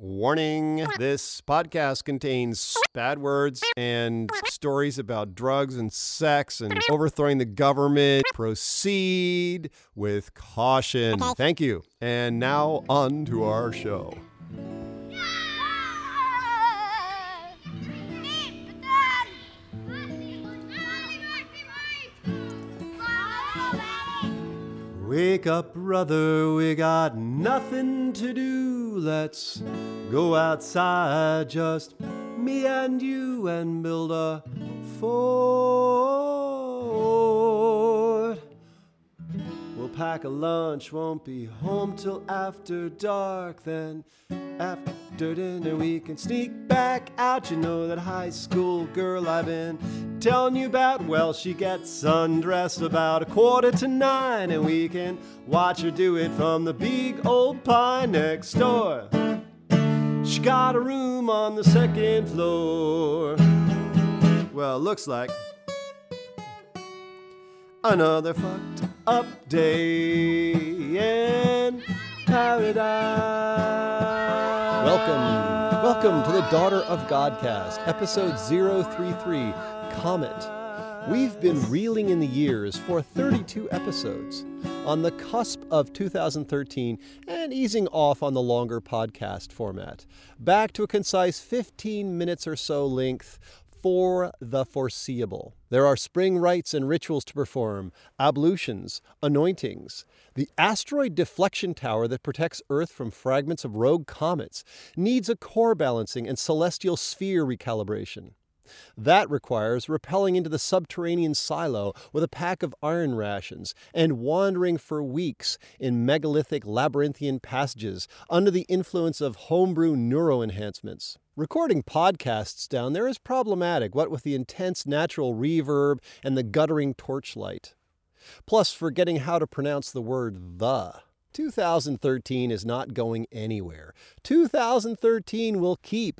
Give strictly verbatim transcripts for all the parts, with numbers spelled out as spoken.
Warning, this podcast contains bad words and stories about drugs and sex and overthrowing the government. Proceed with caution. Thank you. And now on to our show. Wake up, brother, we got nothing to do. Let's go outside, just me and you, and build a fort. We'll pack a lunch, won't be home till after dark. Then after dinner we can sneak back out. You know that high school girl I've been telling you about? Well, she gets undressed about a quarter to nine, and we can watch her do it from the big old pine next door. She got a room on the second floor. Well, looks like another fucked up day in paradise. Welcome, welcome to the Daughter of Godcast, episode zero three three, Comet. We've been reeling in the years for thirty-two episodes, on the cusp of two thousand thirteen and easing off on the longer podcast format, back to a concise fifteen minutes or so length for the foreseeable. There are spring rites and rituals to perform, ablutions, anointings. The asteroid deflection tower that protects Earth from fragments of rogue comets needs a core balancing and celestial sphere recalibration. That requires rappelling into the subterranean silo with a pack of iron rations and wandering for weeks in megalithic labyrinthian passages under the influence of homebrew neuroenhancements. Recording podcasts down there is problematic, what with the intense natural reverb and the guttering torchlight. Plus, forgetting how to pronounce the word the. two thousand thirteen is not going anywhere. two thousand thirteen will keep.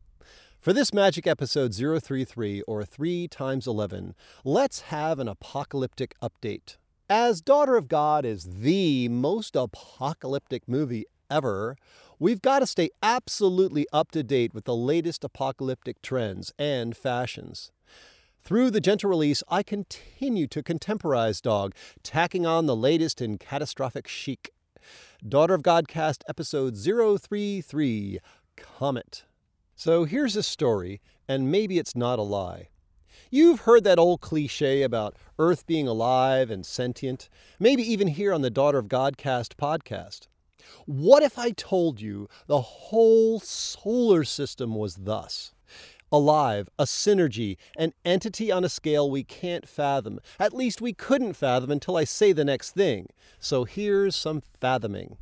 For this magic episode zero three three, or three times eleven, let's have an apocalyptic update. As Daughter of God is the most apocalyptic movie ever, we've got to stay absolutely up to date with the latest apocalyptic trends and fashions. Through the gentle release, I continue to contemporize Dog, tacking on the latest in catastrophic chic. Daughter of Godcast episode zero three three, Comet. So here's a story, and maybe it's not a lie. You've heard that old cliche about Earth being alive and sentient, maybe even here on the Daughter of Godcast podcast. What if I told you the whole solar system was thus? Alive, a synergy, an entity on a scale we can't fathom. At least we couldn't fathom until I say the next thing. So here's some fathoming.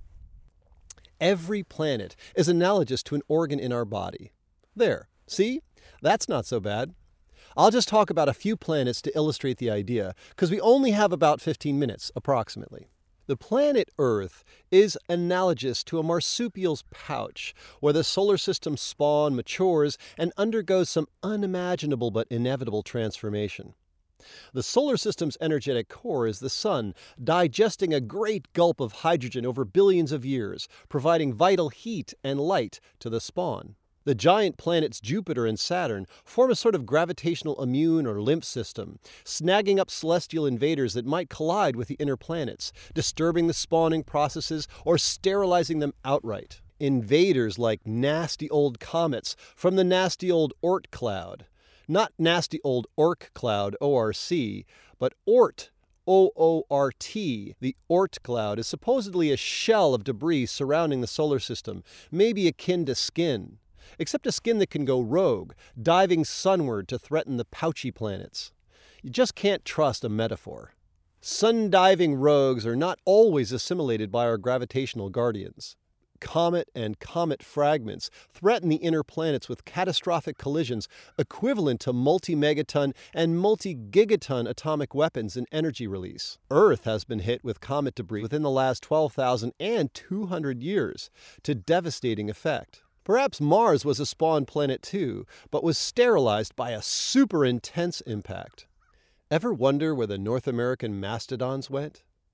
Every planet is analogous to an organ in our body. There, see? That's not so bad. I'll just talk about a few planets to illustrate the idea, because we only have about fifteen minutes, approximately. The planet Earth is analogous to a marsupial's pouch, where the solar system spawn matures and undergoes some unimaginable but inevitable transformation. The solar system's energetic core is the sun, digesting a great gulp of hydrogen over billions of years, providing vital heat and light to the spawn. The giant planets Jupiter and Saturn form a sort of gravitational immune or lymph system, snagging up celestial invaders that might collide with the inner planets, disturbing the spawning processes or sterilizing them outright. Invaders like nasty old comets from the nasty old Oort cloud. Not nasty old Orc cloud, O R C, but Oort, O O R T. The Oort cloud is supposedly a shell of debris surrounding the solar system, maybe akin to skin. Except a skin that can go rogue, diving sunward to threaten the pouchy planets. You just can't trust a metaphor. Sun-diving rogues are not always assimilated by our gravitational guardians. Comet and comet fragments threaten the inner planets with catastrophic collisions equivalent to multi-megaton and multi-gigaton atomic weapons and energy release. Earth has been hit with comet debris within the last twelve thousand and two hundred years to devastating effect. Perhaps Mars was a spawn planet too, but was sterilized by a super intense impact. Ever wonder where the North American mastodons went?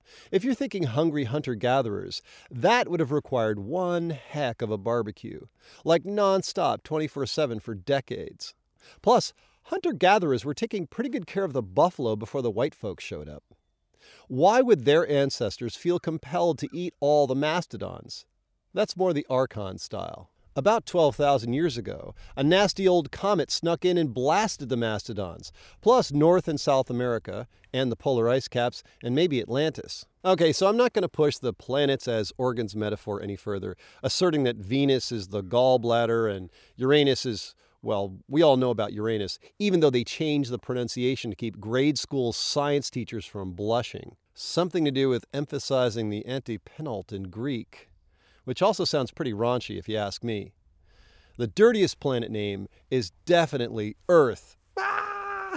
If you're thinking hungry hunter-gatherers, that would have required one heck of a barbecue, like nonstop twenty-four seven for decades. Plus, hunter-gatherers were taking pretty good care of the buffalo before the white folks showed up. Why would their ancestors feel compelled to eat all the mastodons? That's more the Archon style. About twelve thousand years ago, a nasty old comet snuck in and blasted the mastodons, plus North and South America, and the polar ice caps, and maybe Atlantis. Okay, so I'm not going to push the planets as organs metaphor any further, asserting that Venus is the gallbladder and Uranus is, well, we all know about Uranus, even though they changed the pronunciation to keep grade school science teachers from blushing. Something to do with emphasizing the antepenult in Greek, which also sounds pretty raunchy if you ask me. The dirtiest planet name is definitely Earth. Ah!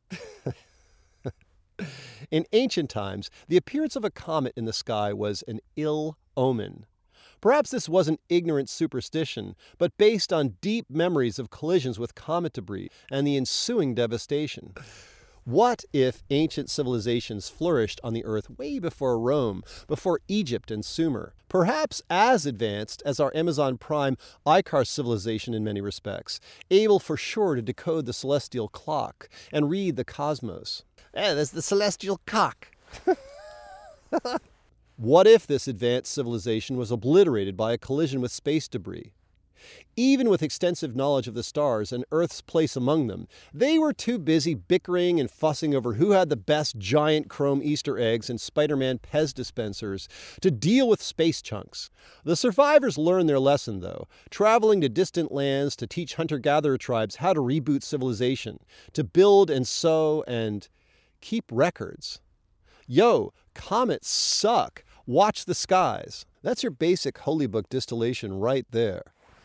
In ancient times, the appearance of a comet in the sky was an ill omen. Perhaps this wasn't ignorant superstition, but based on deep memories of collisions with comet debris and the ensuing devastation. What if ancient civilizations flourished on the earth way before Rome, before Egypt and Sumer, perhaps as advanced as our Amazon Prime Icar civilization in many respects, able for sure to decode the celestial clock and read the cosmos? Eh, there's the celestial cock. What if this advanced civilization was obliterated by a collision with space debris? Even with extensive knowledge of the stars and Earth's place among them, they were too busy bickering and fussing over who had the best giant chrome Easter eggs and Spider-Man Pez dispensers to deal with space chunks. The survivors learned their lesson, though, traveling to distant lands to teach hunter-gatherer tribes how to reboot civilization, to build and sow and keep records. Yo, comets suck. Watch the skies. That's your basic holy book distillation right there.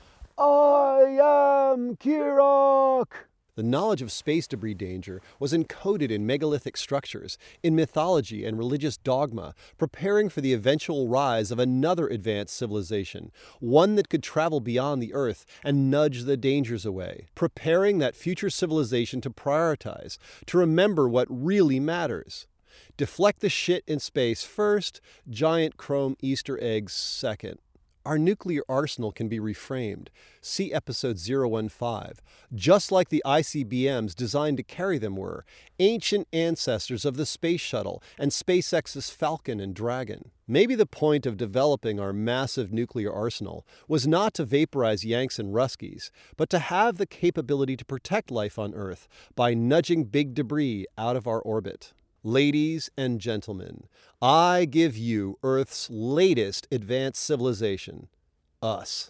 I am Kirok! The knowledge of space debris danger was encoded in megalithic structures, in mythology and religious dogma, preparing for the eventual rise of another advanced civilization, one that could travel beyond the Earth and nudge the dangers away, preparing that future civilization to prioritize, to remember what really matters. Deflect the shit in space first, giant chrome Easter eggs second. Our nuclear arsenal can be reframed. See episode zero one five. Just like the I C B Ms designed to carry them were, ancient ancestors of the space shuttle and SpaceX's Falcon and Dragon. Maybe the point of developing our massive nuclear arsenal was not to vaporize Yanks and Ruskies, but to have the capability to protect life on Earth by nudging big debris out of our orbit. Ladies and gentlemen, I give you Earth's latest advanced civilization, us.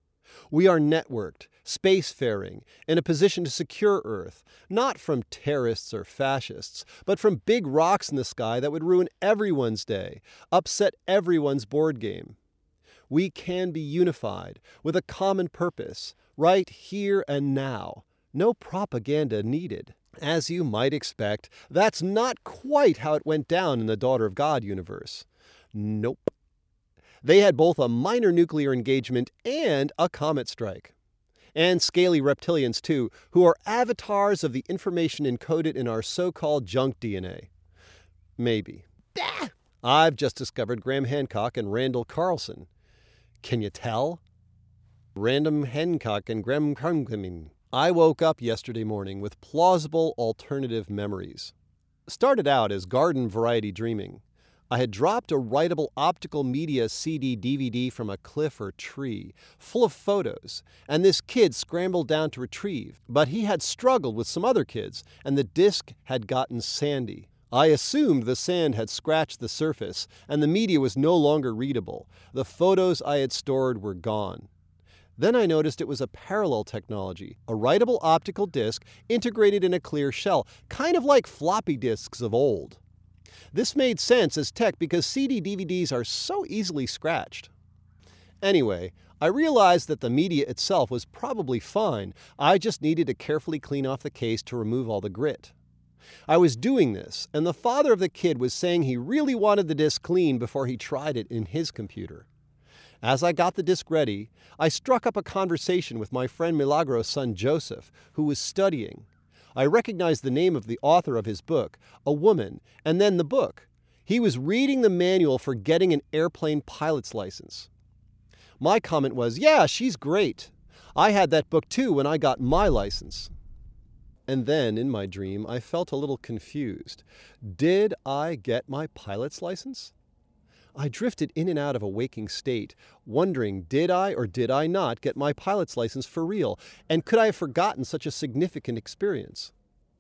We are networked, spacefaring, in a position to secure Earth, not from terrorists or fascists, but from big rocks in the sky that would ruin everyone's day, upset everyone's board game. We can be unified with a common purpose, right here and now. No propaganda needed. As you might expect, that's not quite how it went down in the Daughter of God universe. Nope. They had both a minor nuclear engagement and a comet strike. And scaly reptilians, too, who are avatars of the information encoded in our so-called junk D N A. Maybe. Ah! I've just discovered Graham Hancock and Randall Carlson. Can you tell? Random Hancock and Graham Carlson. I woke up yesterday morning with plausible alternative memories. Started out as garden variety dreaming. I had dropped a writable optical media C D D V D from a cliff or tree, full of photos, and this kid scrambled down to retrieve, but he had struggled with some other kids, and the disc had gotten sandy. I assumed the sand had scratched the surface, and the media was no longer readable. The photos I had stored were gone. Then I noticed it was a parallel technology, a writable optical disc integrated in a clear shell, kind of like floppy disks of old. This made sense as tech because C D D V Ds are so easily scratched. Anyway, I realized that the media itself was probably fine. I just needed to carefully clean off the case to remove all the grit. I was doing this, and the father of the kid was saying he really wanted the disc clean before he tried it in his computer. As I got the disc ready, I struck up a conversation with my friend Milagros' son Joseph, who was studying. I recognized the name of the author of his book, a woman, and then the book. He was reading the manual for getting an airplane pilot's license. My comment was, yeah, she's great. I had that book too when I got my license. And then, in my dream, I felt a little confused. Did I get my pilot's license? I drifted in and out of a waking state, wondering, did I or did I not get my pilot's license for real? And could I have forgotten such a significant experience?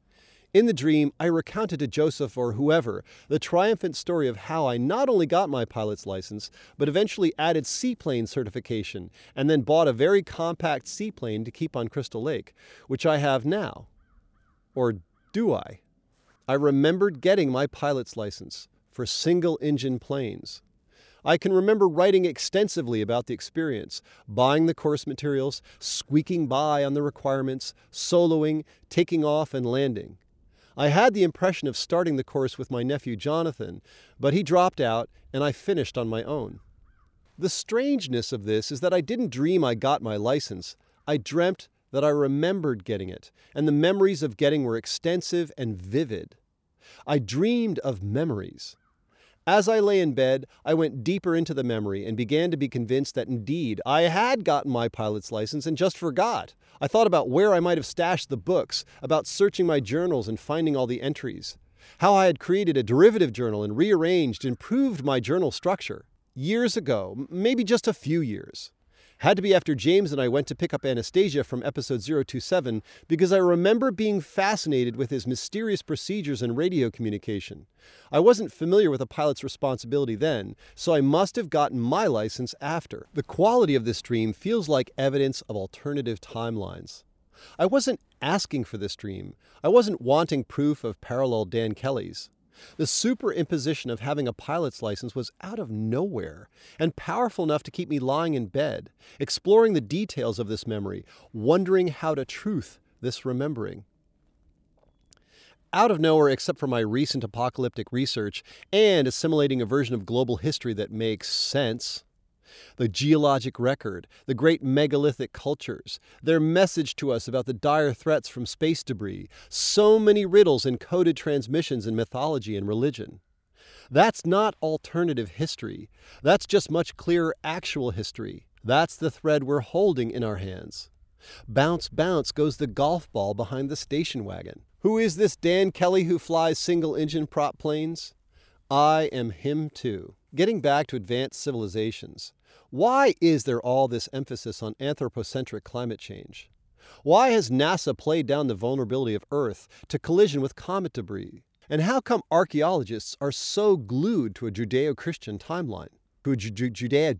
In the dream, I recounted to Joseph or whoever the triumphant story of how I not only got my pilot's license, but eventually added seaplane certification, and then bought a very compact seaplane to keep on Crystal Lake, which I have now. Or do I? I remembered getting my pilot's license for single-engine planes. I can remember writing extensively about the experience, buying the course materials, squeaking by on the requirements, soloing, taking off, and landing. I had the impression of starting the course with my nephew Jonathan, but he dropped out and I finished on my own. The strangeness of this is that I didn't dream I got my license. I dreamt that I remembered getting it, and the memories of getting were extensive and vivid. I dreamed of memories. As I lay in bed, I went deeper into the memory and began to be convinced that indeed I had gotten my pilot's license and just forgot. I thought about where I might have stashed the books, about searching my journals and finding all the entries, how I had created a derivative journal and rearranged and improved my journal structure. Years ago, maybe just a few years. Had to be after James and I went to pick up Anastasia from episode zero two seven because I remember being fascinated with his mysterious procedures and radio communication. I wasn't familiar with a pilot's responsibility then, so I must have gotten my license after. The quality of this dream feels like evidence of alternative timelines. I wasn't asking for this dream. I wasn't wanting proof of parallel Dan Kellys. The superimposition of having a pilot's license was out of nowhere and powerful enough to keep me lying in bed, exploring the details of this memory, wondering how to truth this remembering. Out of nowhere, except for my recent apocalyptic research and assimilating a version of global history that makes sense, the geologic record, the great megalithic cultures, their message to us about the dire threats from space debris, so many riddles in coded transmissions in mythology and religion. That's not alternative history. That's just much clearer actual history. That's the thread we're holding in our hands. Bounce, bounce goes the golf ball behind the station wagon. Who is this Dan Kelly who flies single-engine prop planes? I am him too. Getting back to advanced civilizations. Why is there all this emphasis on anthropocentric climate change? Why has NASA played down the vulnerability of Earth to collision with comet debris? And how come archaeologists are so glued to a Judeo-Christian timeline? To a Judeo...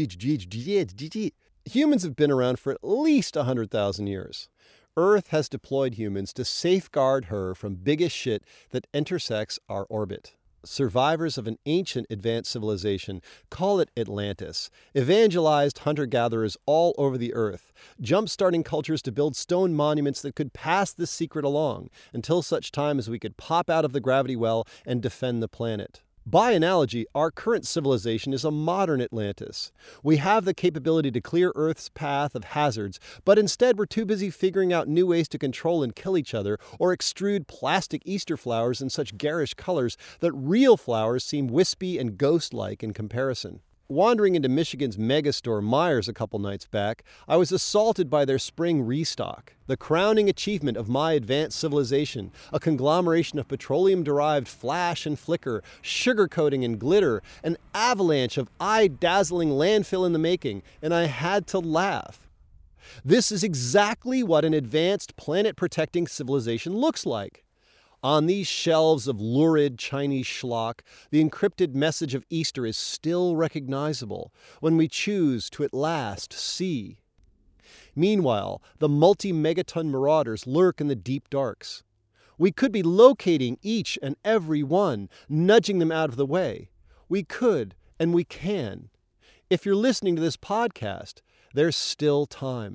Humans have been around for at least one hundred thousand years. Earth has deployed humans to safeguard her from biggest shit that intersects our orbit. Survivors of an ancient advanced civilization, call it Atlantis, evangelized hunter-gatherers all over the earth, jump-starting cultures to build stone monuments that could pass this secret along until such time as we could pop out of the gravity well and defend the planet. By analogy, our current civilization is a modern Atlantis. We have the capability to clear Earth's path of hazards, but instead we're too busy figuring out new ways to control and kill each other or extrude plastic Easter flowers in such garish colors that real flowers seem wispy and ghost-like in comparison. Wandering into Michigan's megastore Myers a couple nights back, I was assaulted by their spring restock. The crowning achievement of my advanced civilization, a conglomeration of petroleum-derived flash and flicker, sugarcoating and glitter, an avalanche of eye-dazzling landfill in the making, and I had to laugh. This is exactly what an advanced planet-protecting civilization looks like. On these shelves of lurid Chinese schlock, the encrypted message of Easter is still recognizable when we choose to at last see. Meanwhile, the multi-megaton marauders lurk in the deep darks. We could be locating each and every one, nudging them out of the way. We could, and we can. If you're listening to this podcast, there's still time.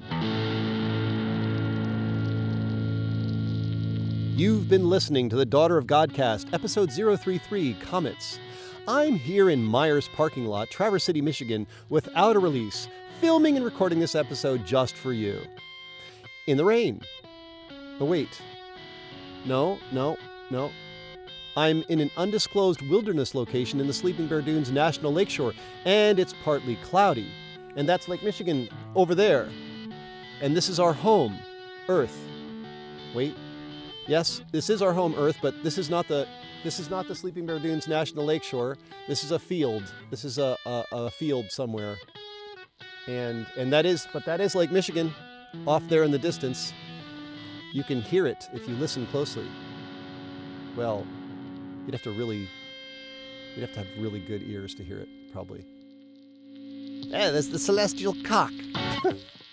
You've been listening to the Daughter of Godcast, episode zero three three, Comets. I'm here in Myers parking lot, Traverse City, Michigan, without a release, filming and recording this episode just for you. In the rain. Oh, wait. No, no, no. I'm in an undisclosed wilderness location in the Sleeping Bear Dunes National Lakeshore, and it's partly cloudy. And that's Lake Michigan over there. And this is our home, Earth. Wait. Yes, this is our home, Earth, but this is not the this is not the Sleeping Bear Dunes National Lakeshore. This is a field. This is a, a, a field somewhere. And and that is but that is Lake Michigan off there in the distance. You can hear it if you listen closely. Well, you'd have to really you'd have to have really good ears to hear it, probably. Yeah, that's the celestial cock.